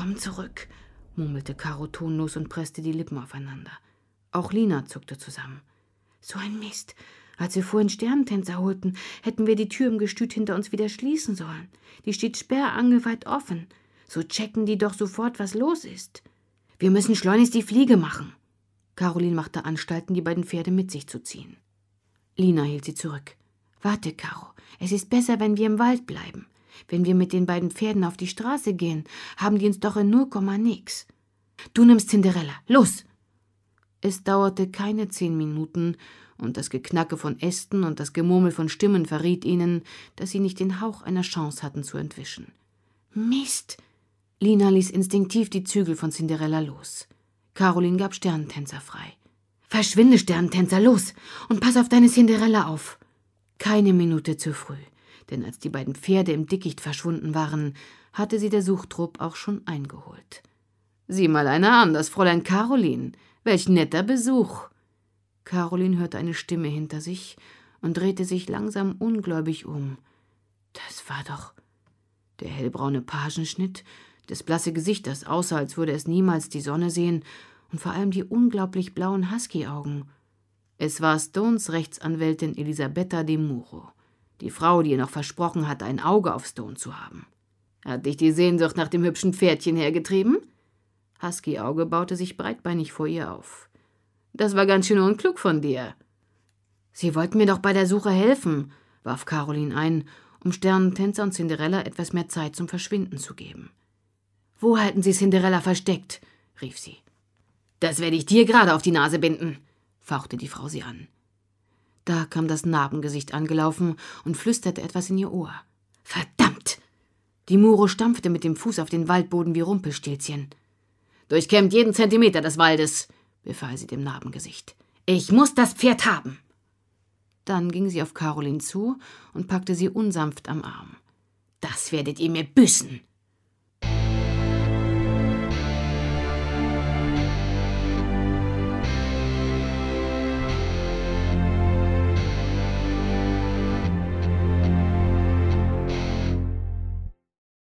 komm zurück«, murmelte Caro tonlos und presste die Lippen aufeinander. Auch Lina zuckte zusammen. »So ein Mist. Als wir vorhin Sternentänzer holten, hätten wir die Tür im Gestüt hinter uns wieder schließen sollen. Die steht sperrangelweit offen. So checken die doch sofort, was los ist. Wir müssen schleunigst die Fliege machen.« Caroline machte Anstalten, die beiden Pferde mit sich zu ziehen. Lina hielt sie zurück. »Warte, Caro, es ist besser, wenn wir im Wald bleiben. Wenn wir mit den beiden Pferden auf die Straße gehen, haben die uns doch in 0, nix. Du nimmst Cinderella, los!« Es dauerte keine 10 Minuten, und das Geknacke von Ästen und das Gemurmel von Stimmen verriet ihnen, dass sie nicht den Hauch einer Chance hatten zu entwischen. »Mist!« Lina ließ instinktiv die Zügel von Cinderella los. Caroline gab Sternentänzer frei. »Verschwinde, Sternentänzer, los! Und pass auf deine Cinderella auf!« Keine Minute zu früh, denn als die beiden Pferde im Dickicht verschwunden waren, hatte sie der Suchtrupp auch schon eingeholt. »Sieh mal einer an, das Fräulein Caroline. Welch netter Besuch!« Caroline hörte eine Stimme hinter sich und drehte sich langsam ungläubig um. Das war doch der hellbraune Pagenschnitt, das blasse Gesicht, das aussah, als würde es niemals die Sonne sehen, und vor allem die unglaublich blauen Husky-Augen. Es war Stones Rechtsanwältin Elisabetta de Muro, die Frau, die ihr noch versprochen hatte, ein Auge auf Stone zu haben. »Hat dich die Sehnsucht nach dem hübschen Pferdchen hergetrieben?« Husky-Auge baute sich breitbeinig vor ihr auf. »Das war ganz schön unklug von dir.« »Sie wollten mir doch bei der Suche helfen«, warf Caroline ein, um Sternentänzer und Cinderella etwas mehr Zeit zum Verschwinden zu geben. »Wo halten Sie Cinderella versteckt?«, rief sie. »Das werde ich dir gerade auf die Nase binden«, fauchte die Frau sie an. Da kam das Narbengesicht angelaufen und flüsterte etwas in ihr Ohr. »Verdammt!« Die Muro stampfte mit dem Fuß auf den Waldboden wie Rumpelstilzchen. »Durchkämmt jeden Zentimeter des Waldes«, befahl sie dem Narbengesicht. »Ich muss das Pferd haben!« Dann ging sie auf Caroline zu und packte sie unsanft am Arm. »Das werdet ihr mir büßen«,